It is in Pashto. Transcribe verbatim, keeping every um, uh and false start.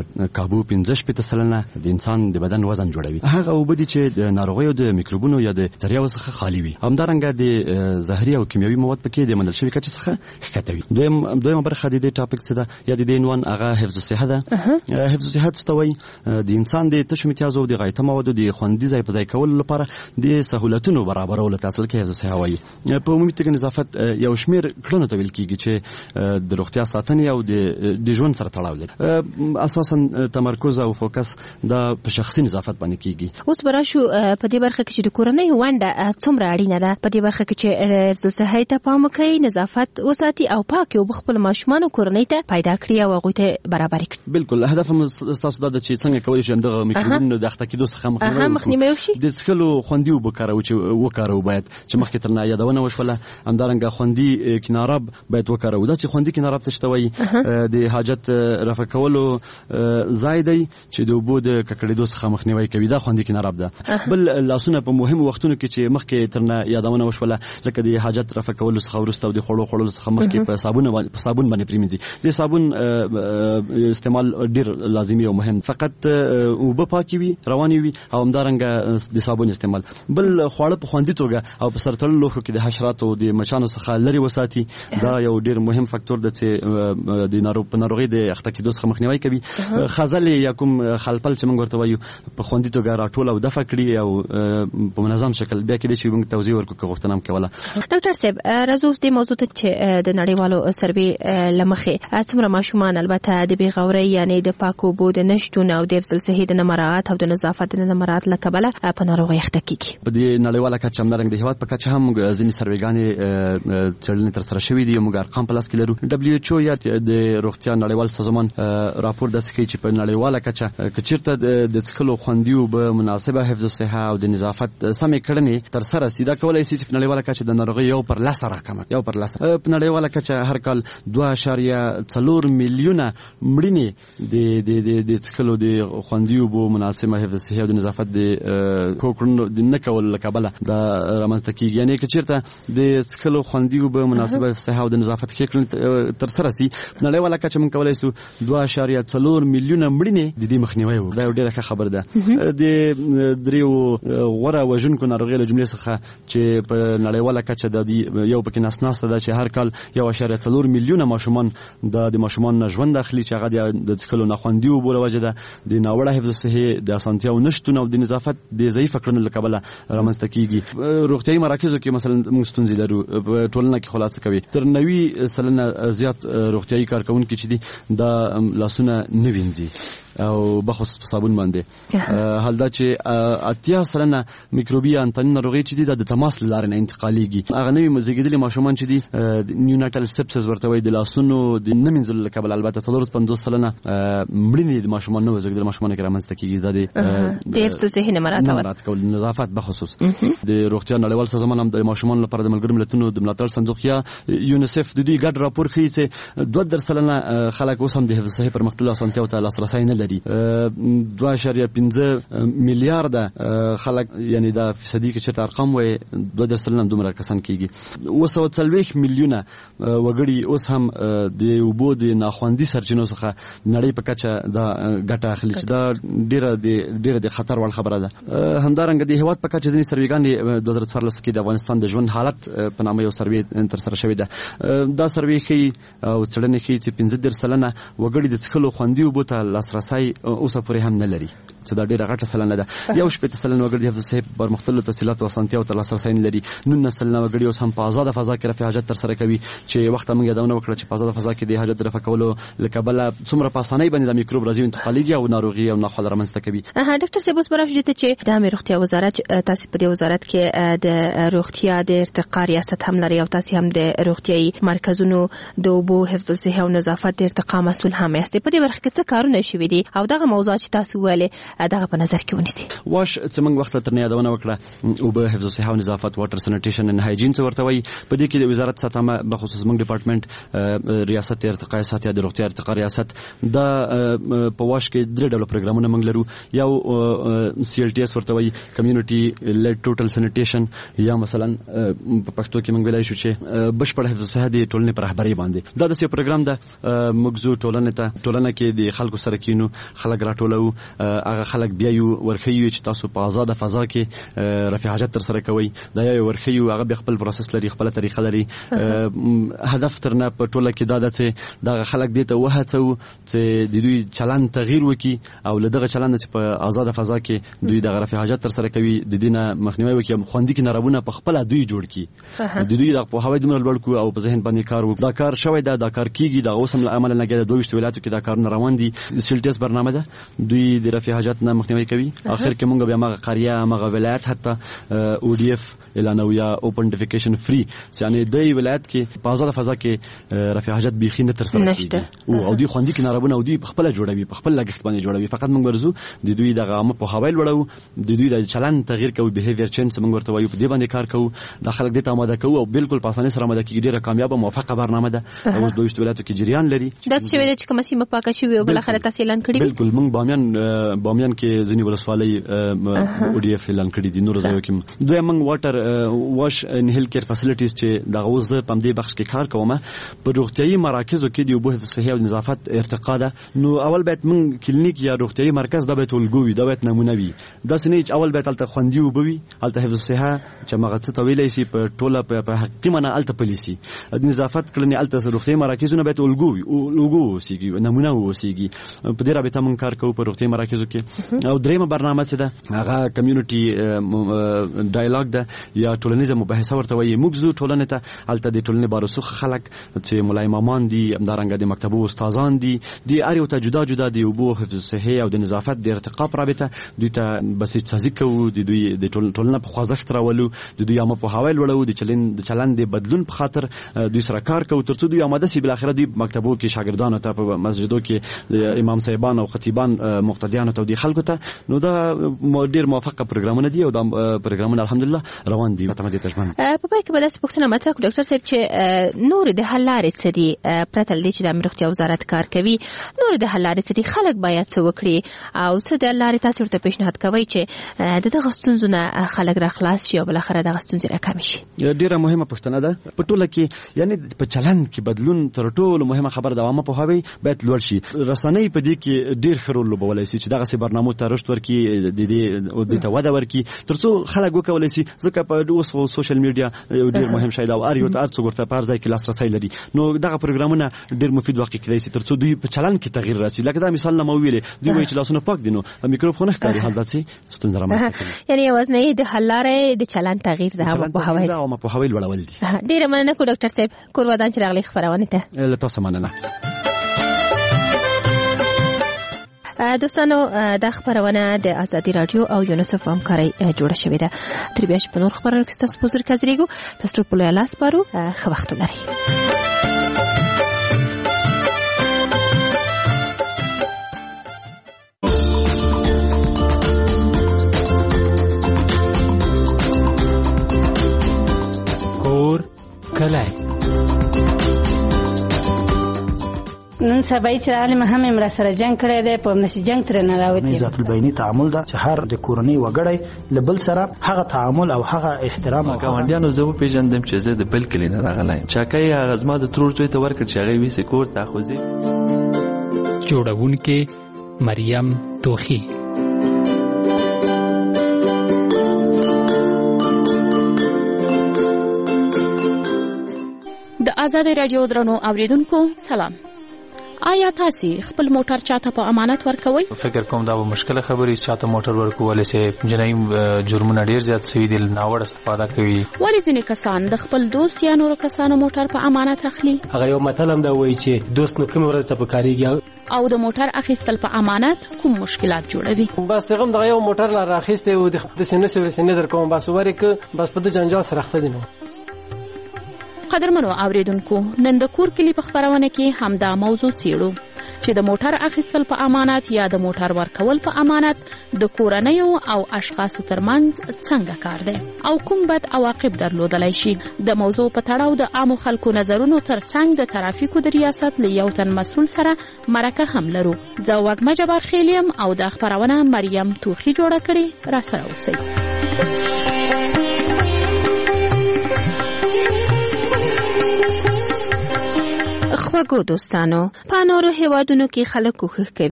کابو پنځه شپېته سلنه د انسان د بدن وزن جوړوي. هغه اوبه دي چې د ناروغیو د میکروبونو یا د بکتریاوو څخه خالي وي. همدارنګه د زهري او کیمیاوي مواد پکې د منل شوی کچې څخه ښکته وي. دویم دویمه برخه د دې ټاپک څه ده یا د دې عنوان هغه حفظ الصحه ده. حفظ الصحه څه ته وایي؟ د انسان د تشو امتیازو او د غایطه موادو د خوندي ځای په ځای کولو لپاره د سهولتونو برابرولو ته اصل کې حفظ الصحه وایي. په عمومي توګه نظافت یو شمېر کړنو ته ویل کېږي چې د روغتیا ساتنې او د ژوند سره تړاو لري. اساسا تمرکز او فوکس د په شخصي نظافت باندې کېږي. اوس به راشو په دې برخه کې چې د کورنۍ ونډه څومره اړینه ده په دې برخه کې چې حفظ الصحه ته پام وکړي، نظافت وساتي او پاک او خپل ماشومان او کورنۍ ته پیدا کړي او هغوی ته برابر کړي. بالکل هدف هم ستاسو دا ده چې څنګه کولی شو دغه میکروبونو د اخته کېدو څخه مخنیوی وشي. د څښلو خوندي اوبه کاروو چې وکاروو باید چې مخکې تر نه یادونه وشوله. همدارنګه خوندي کناراب باید وکاروو. دا چې خوندي کناراب څه ته وایي؟ د حاجت رفع کولو ځای دی چې د اوبو د ککړېدو څخه مخنیوی کوي. دا خوندي کناراب ده. بل لاسونه په مهمو وختونو کې چې مخکې تر نه یادونه وشوله لکه د حاجت رفع کولو څخه وروسته او د خوړو خوړلو څخه مخکې په صابون په صابون باندې پریمنځي. د صابون استعمال ډیر لازمي او مهم. فقط اوبه پاکي وي، رواني وي او همدارنګه د صابون استعمال. بل خواړه په خوندي توګه او په سر تړلو لوښو کې د حشراتو او د مچانو څخه لرې وساتي. دا یو ډیر مهم فاکتور دی چې د ناروغ په ناروغي د اخته کېدو څخه مخنیوی کوي. خزل یا کوم خلپل چې موږ ورته وایو په خوندي توګه راټول او دفع کړي او په منظم شکل بیا کېدای شي موږ توضیح ورکړو که غوښتنه هم کوله. ډاکټر صاحب راځو اوس دې موضوع ته چې د نړیوالو سروې له مخې څومره ماشومان البته د بېغورۍ یعنې د پاکو اوبو د نشتون او د حفظ الصحې د نه مراعات او د نظافت د نه مراعات له کبله په ناروغۍ اخته کېږي. په دې نړیواله کچه همدارنګه د هېواد په کچه هم ځینې سروېګانې څېړنې ترسره شوي دي. موږ ارقام په لاس کې لرو. ډبلیو ایچ او یا د روغتیا نړیوال سازمان راپور داسې کوي چې په نړیواله کچه که چېرته د څښلو خوندي اوبه، مناسبه حفظ الصحه او د نظافت سمې کړنې ترسره سي، دا کولی شي چې په نړیواله کچه د ناروغۍ یو پر لسه راکمه یو پر لسه په نړیواله کچه هر کال دوه اعشاریه څلور میلیونه مړینې د د د د څښلو د خوندي اوبو، مناسبه حفظ الصحه او د نظافت د کوکړنو د نه کولو له کبله دا رامنځته کېږي. یعنې که چېرته د څښلو خوندي اوبه، مناسبه حفظ الصحه او د نظافت ښې کړنې ترسره سي په نړیواله کچه موږ کولی شو دوه اعشاریه څلور میلیونه مړینې د دې مخنیوی وکړو. دا یو ډېره ښه خبره ده. د دریو غوره وژونکو ناروغیو له جملې څخه چې په نړیواله کچه د یو پکې ناسناسته ده چې هر کال یو اعشاریه څلور میلیونه ماشومان د د ماشومان نه ژوند اخلي چې هغه د څښلو ناخوندي اوبو له وجې ده، د ناوړه حفظ الصحې، د اسانتیاو نشتون او د نظافت د ضعیفه کړنو له کبله رامنځته کېږي. روغتیایي مراکزو کې مثلا موږ ستونزې لرو. په ټولنه کې خلاصه کوي تر نوي سلنه زیات روغتیایي کارکوونکي چې دي دا لاسونه نه وینځي او بخصوص په صابون باندې. حال دا چې اتیا سلنه میکروبي انتاني ناروغۍ چې دي دا د تماس له لارې نه انتقالېږي. هغه نوي زېږېدلي ماشومان چې دي نیوناټل سپسس ورته وایي، د لاسونو د نه مینځلو له کبله البته څلور پنځوس سلنه مړینې د ماشومان نوي زېږېدلي ماشومانو کې رامنځته کېږي. دا د حفظ الصحې نه مراعات کول، نظافت بخصوص. د روغتیا نړیوال سازمان هم د ماشومانو لپاره د ملګرو ملتونو د ملاتړ صندوق یا یونیسف د دوی ګډ راپور ښیي چې دوه دېرش سلنه خلک اوس هم د حفظ الصحې پرمختللو اسانتیاوو ته لاسرسی نه لري. دوه اعشاریه پنځه میلیارده خلک، یعنی دا فیصدي کې چېرته ارقام وایي دوه دېرش سلنه دومره کسان کېږي. اوه سوه څلوېښت میلیونه وګړي اوس هم د اوبو د ناخوندي سرچینو څخه نړۍ په کچه دا ګټه اخلي چې دا ډېره د ډېره د خطر وړ خبره ده. همدارنګه د هېواد په کچه ځینې سروېګانې دوه زره څوارلس کې د افغانستان د ژوند حالت په نامه یو سروې ترسره شوې ده. دا سروې ښیي او څېړنې ښیي چې پنځه دېرش سلنه وګړي د څښلو خوندي اوبو ته لاسرسی اوسه پورې هم نه لري چې دا ډېره غټه سلنه ده. یو شپېته سلنه وګړي د حفظ الصحې پرمختللو تحصیلاتو او اسانتیاوو ته لاسرسی نه لري. نولس سلنه وګړي اوس هم په ازاده فضا کې رفع حاجت ترسره کوي چې وخت موږ یادونه وکړه چې په ازاده فضا کې د حاجت رفع کولو له کبله څومره په اسانۍ باندې د میکروب راځي انتقالېږي او ناروغي او ناخواله رامنځته کوي. ډاکټر صاحب اوس به راشو دې ته چې د عامې روغتیا وزارت تاسې په دې وزارت کې د روغتیا د ارتقا ریاست هم لري او تاسې هم د روغتیایي مرکزونو د اوبو، حفظ الصحې او نظافت د ارتقا مسؤل هم یاستئ. په دې برخه کې څه کارونه شوي دي او دغه موضوعات چې تاسو وویلې دغه په نظر کې ونیسئ؟ واش چې موږ وخت تر نه یادونه وکړه اوبه، حفظ الصحه او نظافت، واټر سانیټیشن ان هایجین څه ورته وایي. په دې کې د وزارت ساتمه بخصوص موږ ډپارټمنټ ریاست ارتقا ساتي د روغتیا ارتقا ریاست دا په واش کې درې ډول پروګرامونه موږ لرو. یو سی ال ټي اس ورته وایي، کمیونټي لیډ ټوټل سانیټیشن، یا مثلا په پښتو کې موږ ویلای شو چې بشپړ حفظ الصحه د ټولنې په رهبرۍ باندې. دا د یو پروګرام ده. موږ زو ټولنې ته ټولنه کې د خلکو سره کینو خلک راټولو هغه خلک بیا یو ورخیو چې تاسو په آزاد فضا کې رفع حاجت تر سره کوي دا یو ورخیو هغه به خپل پروسس لري خپل طریقه لري هدف ترنه په ټوله کې دا ده چې دا خلک دې ته وهڅو چې د دوی چلند تغییر وکړي او له دغه چلند چې په آزاد فضا کې دوی د رفع حاجت تر سره کوي د دې نه مخنیوي وکړي خوندې کې ناربونه په خپل دوی جوړ کړي د دوی د په هوای دومره لوړ کو او په ذهن باندې کار وکړي دا کار شوی دا دا کار کیږي دا اوس هم عمل نه کېده دوه ولایتو کې دا کارونه روان دي سیلټس برنامه ده دوی د رفع حاجت نه مخنیوي کوي اخر کې موږ بیا مغه قريه مغه ولایت حتی او ډي اف اعلانوي اوپن ډیفیکیشن فری یعنی د ولایت کې په آزاد فضا کې رفع حاجت بيخي نه تر سره کیږي او دوی خوندې کې ناربونه او دوی په خپل جوړوي په خپل لګښت باندې جوړوي فقط موږ ورزو د دوی د عامه په هوای لوړو د دوی د چلند تغییر کوي بیهیویر چینج موږ ورته وایو په دې باندې کار کوو د خلک د آماده کوو او بالکل په اسانۍ سره آماده کیږي ډیره کامیابه موافقه برنامه ده اوس دوه ولایتو کې جریان لري دا چې ویل چې کوم سیمه پاکه شوی او بل اخر تاسو اعلان کړی بالکل موږ بامیان بامیان کې ځینی ولسوالۍ او ډي اف اعلان کړی دي نور ځایو کې دوی موږ واټر واش ان هیل کیر فاسیلیټیز چې د غوزه په دې بخش کې کار کوم په روغتيایي مراکزو کې د اوبو صحي او نظافت ارتقا ده نو اول باید موږ کلینیک یا روغتيایي مرکز د بیت الګوي د بیت نمونه وي د سنې اول باید تل خوندي وبوي الته حفظ الصحه چې مغه څه طويله شي په ټوله په حقیقي معنا الته پالیسي د نظافت کلنی الته روغتيایي مراکزونه بیت الګوي او لوګو سیږي نمونه وسیږي په دې رابطه موږ کار کوو په روغتيایي مراکزو کې او دریمه برنامه څه ده هغه کمیونټي ډایالوګ ده یا ټولنیزه مباحثه ورته وایي موږ زو ټولنه ته الته د ټولنې بارسوخ خلک چې مولای امامان دي همدارنګه د مکتبو استادان دي د اړیو ته جدا جدا دی او حفظ صحي او د نظافت د ارتقا رابطه دوی ته بسیج سازي کوو د دوی د ټولنه په خوځښت راولو د دوی عامه په هوای لوړو د چلند د چلند بدلون په خاطر دوی سره کار کوو ترڅو دوی آماده شي بل اخر دوی مکتبو کې شاګردانو ته په مسجدو کې امام صاحبان او خطیبان مقتدیان ته د خلکو ته نو دا ډیر موافقه پروګرامونه دي او دا پروګرامونه الحمدلله روان دي په دې ترجمه په پای کې بل څه پوښتنه مطرح کړو ډاکټر صاحب چې نور د حل لارې څه دي پرته لدې چې د امروغتیا وزارت کار کوي نور د حل لارې څه دي خلک باید څه وکړي او څه د لارې تاسو ورته پیشنهاد کوي چې د دغه ستونزو نه خلک را خلاص شي او بل اخر دغه ستونزې راکم شي ډیره مهمه پوښتنه ده په ټوله کې یعنی په چلند کې بدلون تر ټولو مهمه خبره د عامه په هوی باید لوړ شي رسنۍ په دې کې ډیر خرول لوبولای شي چې دغه سي برنامه ته رشد ورکي د دې او د توده ورکي ترڅو خلک وکولای شي ځکه په اوس سوشل میډیا ډیر مهم شی دا او ار یو ته ارڅ ورته په ځای کې لاسرسي لري نو دغه پروګرامونه ډیر مفید واقع کیدای شي ترڅو دوی په چلند کې تغییر راسي لکه دا مثال نه مو ویلې دوی وایي چې لاسونه پاک دي نو میکروفون ښکاري حالت څه ستونزه رامنځته کوي یعنی وزنه د حل لارې د چلند تغییر ده او په هوای دا او په هوای لوړول دي ډیر مننه کو ډاکټر صاحب کور ودان چې راغلي خبرونه ته له تاسو مننه دوستانو د خبرونه د ازادي رادیو او یونیسف همکاري جوړه شوې ده تر بیا چې په نور خبرونو کې تاسو پوزر کاځريګو تاسو په لوی لاس پارو خو وخت لري کور کله نن سبا چې عالم هم امر سره جنگ کړی دی په نشي جنگ تر نه راوتی ذات البینی تعامل دا چې هر د کورنۍ وګړی لبل سره هغه تعامل او هغه احترام او ګاونډیانو زه په پیژندم چې زه د بل کلی نه راغلایم چاکای هغه زما د ترور ته ورکړ چې هغه وی سکور تاخذي جوړونکې مریم توخی د آزادۍ رادیو درنو اوریدونکو سلام آیا تاسو خپل موټر چاته په امانت ورکوي؟ فکر کوم دا به مشکله خبرې چاته موټر ورکول شي جنایي جرمونه ډیر زیات شوي دي ناوړه استفاده کوي ولې ځینې کسان د خپل دوست یا نور کسانو موټر په امانت اخلي هغه یو متل هم دا وایي چې دوست نو کوم ورځ ته پکاريږي او د موټر اخیستل په امانت کوم مشکلات جوړوي بس څنګه دا یو موټر لا راخسته او د سینې سره سینې در کوم بس ورک بس په د جنجال سره اخته دي نو قدرمنو اوریدونکو نن د کور کلی په خبرونه کې همدا موضوع څیړو چې د موټر اخیستل په امانت یا د موټر ورکول په امانت د کورنیو او اشخاصو ترمنځ څنګه کار دی او کوم بد عواقب درلودلای شي د موضوع په تړاو د عامو خلکو نظرونو ترڅنګ د ترافیکو د ریاست له یو تن مسؤل سره مرکه هم لرو زه وګمه جبار خیلیم او د خبرونه مریم توخی جوړه کړي را سره اوسئ خوږو دوستانو په نورو هیوادونو کې خلک کوښښ کوي